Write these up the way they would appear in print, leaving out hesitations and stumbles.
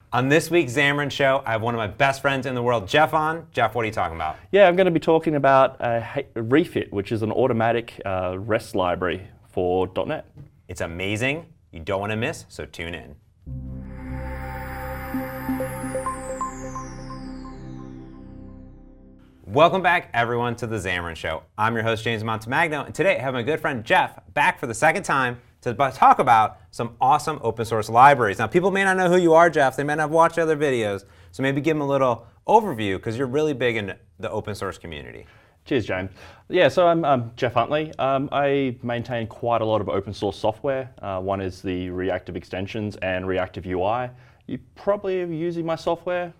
On this week's Xamarin Show, I have one of my best friends in the world, Jeff, on. Jeff, what are you talking about? Yeah, I'm going to be talking about Refit, which is an automatic REST library for .NET. It's amazing. You don't want to miss, so tune in. Welcome back, everyone, to the Xamarin Show. I'm your host, James Montemagno, and today I have my good friend Jeff back for the second time to talk about some awesome open source libraries. Now, people may not know who you are, Jeff. They may not have watched other videos, so maybe give them a little overview because you're really big in the open source community. Cheers, James. Yeah, so I'm Jeff Huntley. I maintain quite a lot of open source software. One is the reactive extensions and reactive UI. You probably are using my software.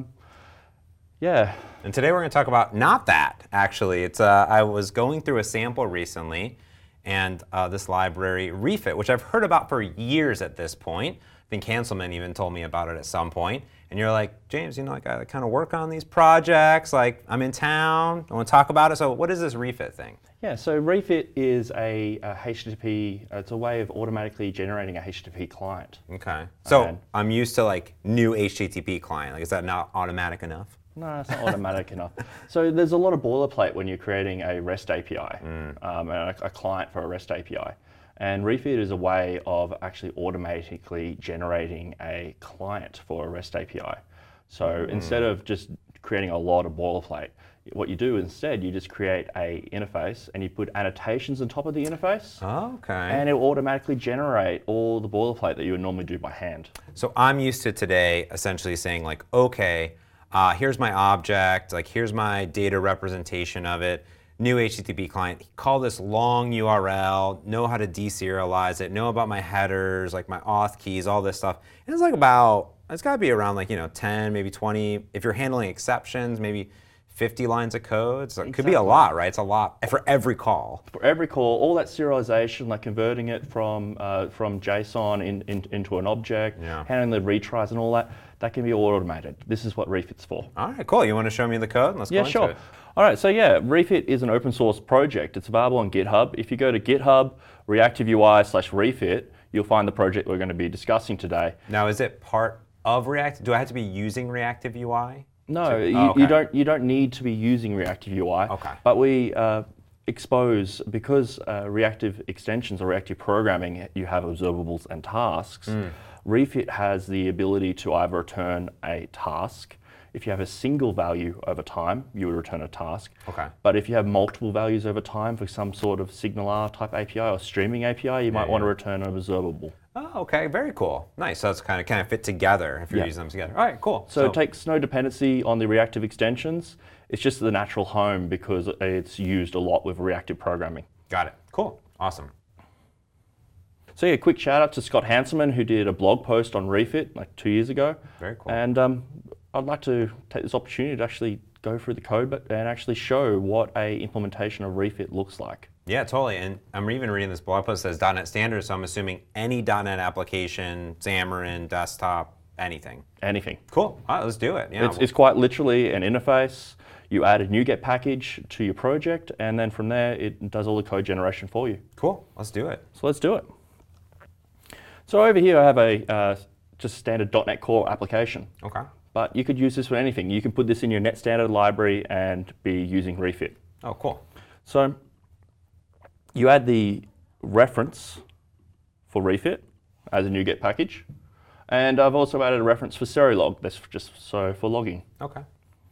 Yeah. And today we're going to talk about not that, actually. It's I was going through a sample recently, and this library, Refit, which I've heard about for years at this point. I think Hanselman even told me about it at some point. And you're like, James, you know, like I kind of work on these projects. Like, I'm in town. I want to talk about it. So what is this Refit thing? Yeah, so Refit is a HTTP, it's a way of automatically generating a HTTP client. Okay. So I'm used to like new HTTP client. Like, is that not automatic enough? No, it's not automatic enough. So there's a lot of boilerplate when you're creating a REST API, and a client for a REST API. And Refit is a way of actually automatically generating a client for a REST API. So instead of just creating a lot of boilerplate, what you do instead, you just create a interface and you put annotations on top of the interface. Okay. And it will automatically generate all the boilerplate that you would normally do by hand. So I'm used to today essentially saying like, okay, here's my object, like here's my data representation of it, new HTTP client, call this long URL, know how to deserialize it, know about my headers, like my auth keys, all this stuff. And it's like it's gotta be around like, 10, maybe 20, if you're handling exceptions, maybe 50 lines of code. So it could be a lot, right? It's a lot for every call. For every call, all that serialization, like converting it from JSON into an object, handling the retries and all that, that can be all automated. This is what Refit's for. All right, cool. You want to show me the code? Let's go into it. All right, so yeah, Refit is an open source project. It's available on GitHub. If you go to GitHub, reactive UI/Refit, you'll find the project we're going to be discussing today. Now, is it part of React? Do I have to be using reactive UI? No, you don't need to be using reactive UI. Okay. But we expose, because reactive extensions or reactive programming, you have observables and tasks. Refit has the ability to either return a task. If you have a single value over time, you would return a task. Okay. But if you have multiple values over time for some sort of SignalR type API or streaming API, you might want to return an observable. Oh, okay, very cool. Nice, so it's kind of fit together if you're using them together. All right, cool. So it takes no dependency on the reactive extensions. It's just the natural home because it's used a lot with reactive programming. Got it, cool, awesome. So yeah, quick shout out to Scott Hanselman, who did a blog post on Refit like 2 years ago. Very cool. And I'd like to take this opportunity to actually go through the code and actually show what a implementation of Refit looks like. Yeah, totally. And I'm even reading this blog post that says .NET Standard, so I'm assuming any .NET application, Xamarin, desktop, anything. Anything. Cool. All right, let's do it. Yeah. It's quite literally an interface. You add a NuGet package to your project, and then from there, it does all the code generation for you. Cool. Let's do it. So let's do it. So over here, I have a just standard .NET Core application. Okay. But you could use this for anything. You can put this in your NetStandard library and be using Refit. Oh, cool. So you add the reference for Refit as a NuGet package. And I've also added a reference for Serilog, that's just so for logging. Okay.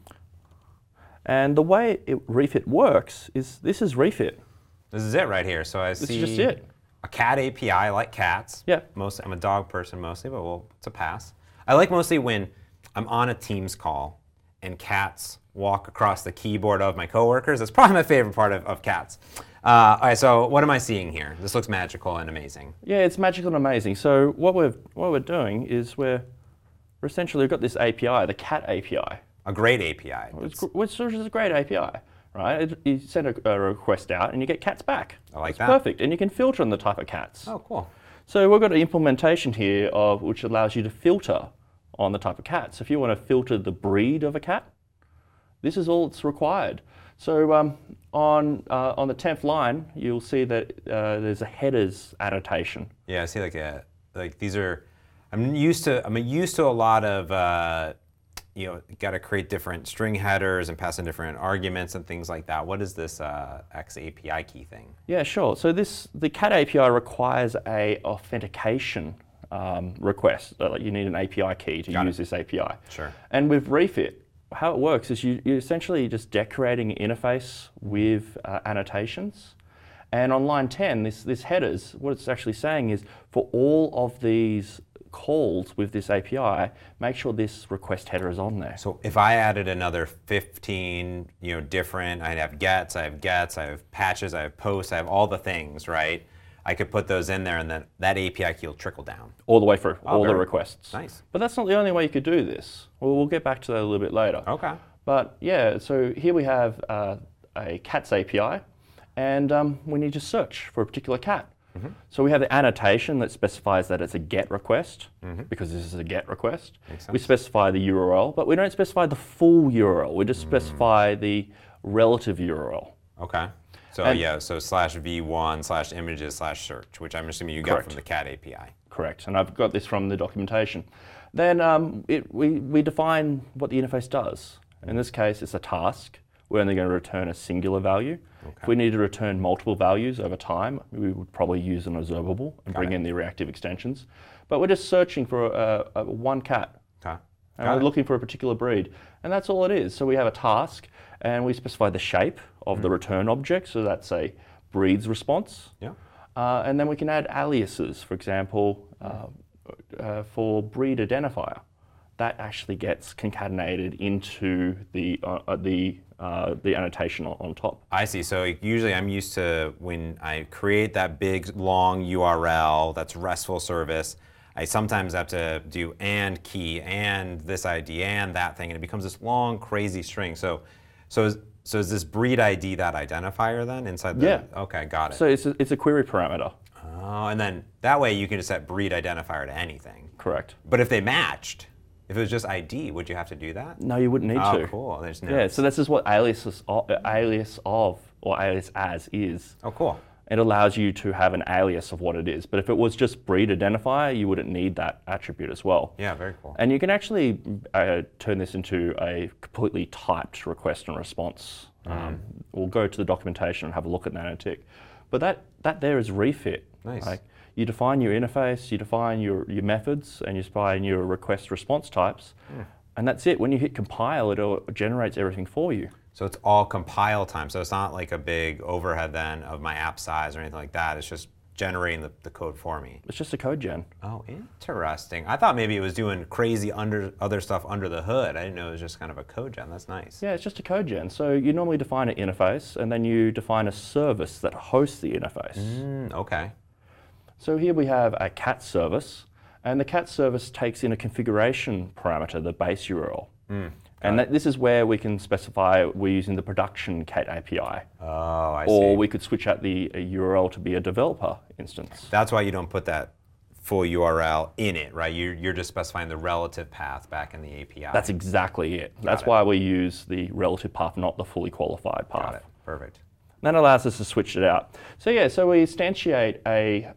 And the way Refit works is, this is Refit. This is it right here. So I see This is just it. A cat API. I like cats. Yeah. I'm a dog person mostly, but it's a pass. I like mostly when I'm on a Teams call and cats walk across the keyboard of my coworkers. That's probably my favorite part of cats. All right, so what am I seeing here? This looks magical and amazing. Yeah, it's magical and amazing. So what we're doing is we've got this API, the cat API. A great API. Which is a great API, right? You send a request out and you get cats back. I like It's that. Perfect, and you can filter on the type of cats. Oh, cool. So we've got an implementation here which allows you to filter on the type of cat. So if you want to filter the breed of a cat, this is all that's required. So on the 10th line, you'll see that there's a headers annotation. Yeah, I see like these are I'm used to a lot of got to create different string headers and pass in different arguments and things like that. What is this X API key thing? Yeah, sure. So the CAT API requires a authentication request. Like you need an API key to use this API. Sure. And with Refit, how it works is you're essentially just decorating an interface with annotations. And on line 10, this headers, what it's actually saying is for all of these calls with this API, make sure this request header is on there. So if I added another 15, different, I have gets, I have patches, I have posts, I have all the things, right? I could put those in there, and then that API key will trickle down. All the way through, all the requests. Nice. But that's not the only way you could do this. Well, we'll get back to that a little bit later. Okay. But yeah, so here we have a CATS API, and we need to search for a particular cat. Mm-hmm. So we have the annotation that specifies that it's a GET request, because this is a GET request. We specify the URL, but we don't specify the full URL. We just specify the relative URL. Okay. So /v1/images/search, which I'm assuming you got from the CAT API. Correct, and I've got this from the documentation. Then we define what the interface does. In this case, it's a task. We're only going to return a singular value. Okay. If we need to return multiple values over time, we would probably use an observable and bring in the reactive extensions. But we're just searching for one cat. Okay. And we're looking for a particular breed. And that's all it is. So we have a task, and we specify the shape of the return object. So that's a breeds response. Yeah. And then we can add aliases, for example, for breed identifier. That actually gets concatenated into the annotation on top. I see. So usually I'm used to when I create that big long URL that's RESTful service, I sometimes have to do and key and this ID and that thing, and it becomes this long crazy string. So is this breed ID that identifier then inside the? Yeah. Okay, got it. So it's a query parameter. Oh, and then that way you can just set breed identifier to anything. Correct. But if they matched, if it was just ID, would you have to do that? No, you wouldn't need to. Oh, cool. There's no. Yeah, so this is what alias as is. Oh, cool. It allows you to have an alias of what it is. But if it was just breed identifier, you wouldn't need that attribute as well. Yeah, very cool. And you can actually turn this into a completely typed request and response. We'll go to the documentation and have a look at Nanotick. But that there is Refit. Nice. Like, you define your interface, you define your methods, and you define your request response types. And that's it. When you hit compile, it generates everything for you. So it's all compile time. So it's not like a big overhead then of my app size or anything like that. It's just generating the code for me. It's just a code gen. Oh, interesting. I thought maybe it was doing crazy other stuff under the hood. I didn't know it was just kind of a code gen. That's nice. Yeah, it's just a code gen. So you normally define an interface, and then you define a service that hosts the interface. Okay. So here we have a CAT service, and the CAT service takes in a configuration parameter, the base URL. And this is where we can specify we're using the production CAT API. Oh, I see. Or we could switch out the URL to be a developer instance. That's why you don't put that full URL in it, right? You're just specifying the relative path back in the API. That's exactly it. That's why we use the relative path, not the fully qualified path. Got it. Perfect. That allows us to switch it out. So yeah, so we instantiate a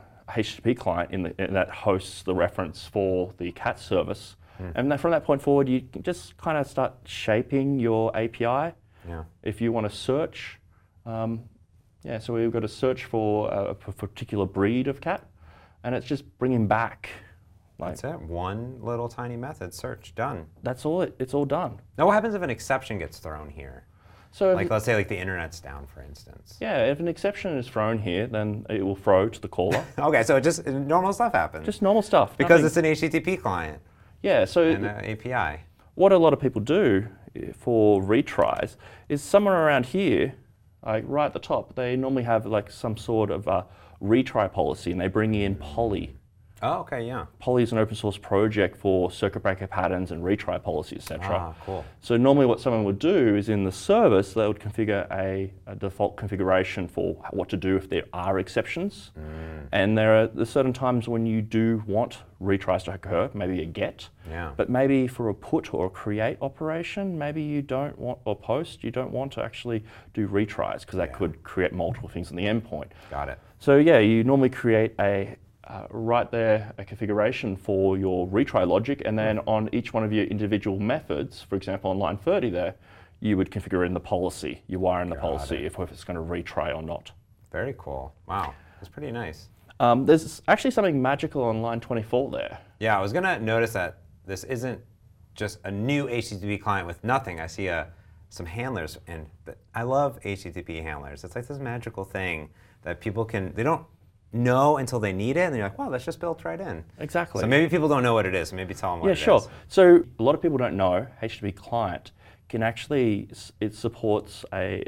HTTP client that hosts the reference for the CAT service. And then from that point forward, you can just kind of start shaping your API. Yeah. If you want to search, so we've got to search for a particular breed of cat, and it's just bringing back. That's it. One little tiny method, search, done. That's all. It's all done. Now, what happens if an exception gets thrown here? So, let's say the internet's down, for instance. Yeah, if an exception is thrown here, then it will throw to the caller. Okay, so just normal stuff happens. Just normal stuff. Because it's an HTTP client. Yeah, so and an API. What a lot of people do for retries is somewhere around here, like right at the top, they normally have like some sort of retry policy, and they bring in Poly. Oh, okay, yeah. Poly is an open source project for circuit breaker patterns and retry policies, etc. Ah, cool. So normally what someone would do is in the service, they would configure a default configuration for what to do if there are exceptions. And there are certain times when you do want retries to occur, maybe a get, but maybe for a put or a create operation, maybe you don't want, or post, you don't want to actually do retries because that could create multiple things on the endpoint. Got it. So yeah, you normally create a write there a configuration for your retry logic, and then on each one of your individual methods, for example, on line 30 there, you would configure in the policy. You wire in the policy if it's going to retry or not. Very cool. Wow, that's pretty nice. There's actually something magical on line 24 there. Yeah, I was going to notice that this isn't just a new HTTP client with nothing. I see some handlers, and I love HTTP handlers. It's like this magical thing that people they don't know until they need it, and you're like, wow, that's just built right in. Exactly. So maybe people don't know what it is, so maybe tell them what it is. Yeah, sure. So a lot of people don't know HTTP client can actually, it supports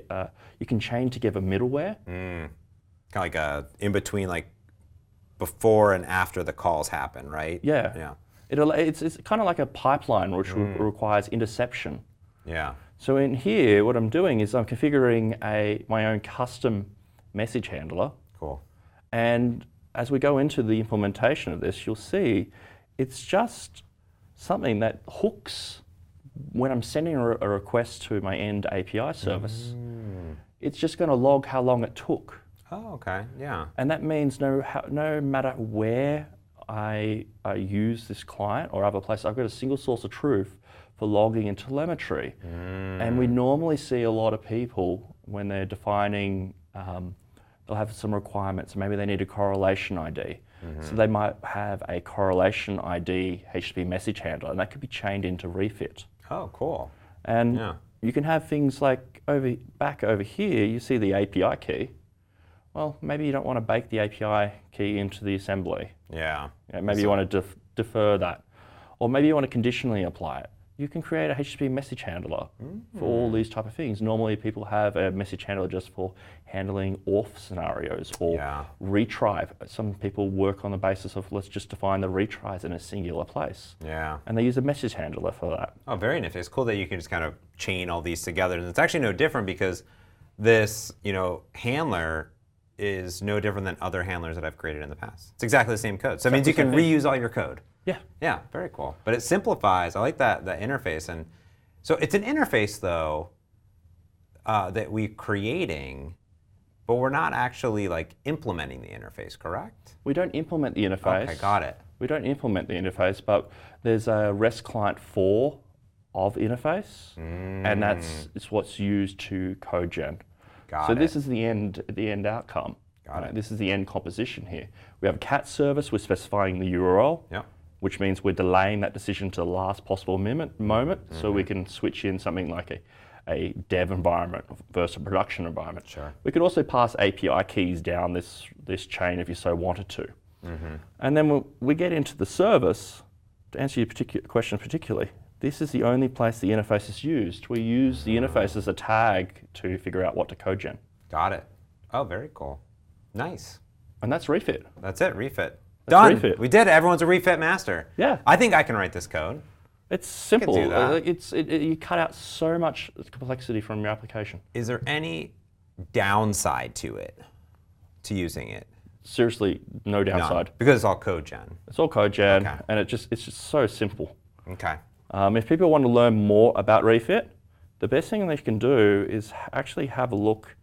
you can chain together middleware. Kind of like in between, like before and after the calls happen, right? Yeah. It's kind of like a pipeline which requires interception. Yeah. So in here, what I'm doing is I'm configuring my own custom message handler. Cool. And as we go into the implementation of this, you'll see it's just something that hooks when I'm sending a request to my end API service. It's just going to log how long it took. Oh, okay. Yeah. And that means no matter where I use this client or other place, I've got a single source of truth for logging and telemetry. And we normally see a lot of people when they're defining, they'll have some requirements. Maybe they need a correlation ID. So they might have a correlation ID HTTP message handler, and that could be chained into Refit. Oh, cool. And you can have things like back over here, you see the API key. Well, maybe you don't want to bake the API key into the assembly. Yeah. Maybe you want to defer that. Or maybe you want to conditionally apply it. You can create a HTTP message handler for all these type of things. Normally people have a message handler just for handling auth scenarios or retry. Some people work on the basis of let's just define the retries in a singular place. Yeah. And they use a message handler for that. Oh, very nifty. It's cool that you can just kind of chain all these together. And it's actually no different because this, handler is no different than other handlers that I've created in the past. It's exactly the same code. So it means you can reuse all your code. Yeah. Yeah, very cool. But it simplifies. I like that interface. And so it's an interface, though, that we're creating, but we're not actually like implementing the interface, correct? We don't implement the interface. Okay, got it. We don't implement the interface, but there's a REST client 4 of interface, and it's what's used to code gen. So this is the end outcome. Got it. This is the end composition here. We have a CAT service. We're specifying the URL, which means we're delaying that decision to the last possible moment, so we can switch in something like a dev environment versus a production environment. Sure. We could also pass API keys down this chain if you so wanted to. And then we get into the service. To answer your question particularly, this is the only place the interface is used. We use the interface as a tag to figure out what to code gen. Got it. Oh, very cool. Nice. And that's Refit. That's it, Refit. That's Done. Refit. We did it. Everyone's a Refit master. Yeah. I think I can write this code. It's simple. do that. You cut out so much complexity from your application. Is there any downside to using it? Seriously, no downside. None. Because it's all code gen. It's all code gen, Okay. and it's just so simple. Okay. If people want to learn more about Refit, the best thing they can do is actually have a look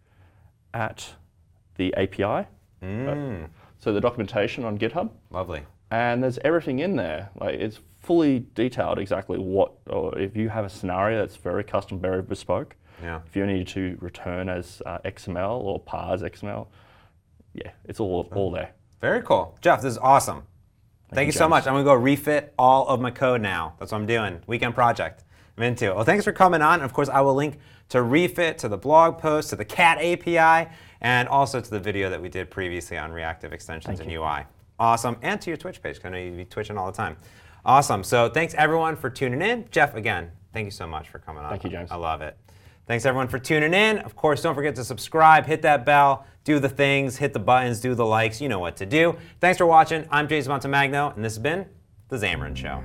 at the API. So the documentation on GitHub. Lovely. And there's everything in there. Like it's fully detailed exactly what, or if you have a scenario that's very custom, very bespoke. Yeah. If you need to return as XML or parse XML, it's all there. Very cool. Jeff, this is awesome. Thank you so James. much. I'm going to go refit all of my code now. That's what I'm doing. Weekend project. I'm into it. Well, thanks for coming on. Of course, I will link to Refit, to the blog post, to the CAT API, and also to the video that we did previously on reactive extensions and UI. Awesome. And to your Twitch page, because I know you be twitching all the time. Awesome. So thanks, everyone, for tuning in. Jeff, again, thank you so much for coming on. Thank you, James. I love it. Thanks, everyone, for tuning in. Of course, don't forget to subscribe, hit that bell, do the things, hit the buttons, do the likes. You know what to do. Thanks for watching. I'm James Montemagno, and this has been The Xamarin Show.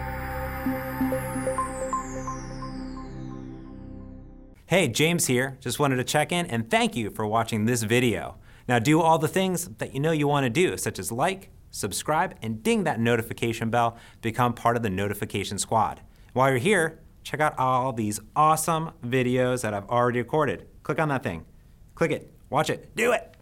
Hey, James here. Just wanted to check in and thank you for watching this video. Now do all the things that you know you want to do, such as like, subscribe, and ding that notification bell to become part of the notification squad. While you're here, check out all these awesome videos that I've already recorded. Click on that thing. Click it. Watch it. Do it.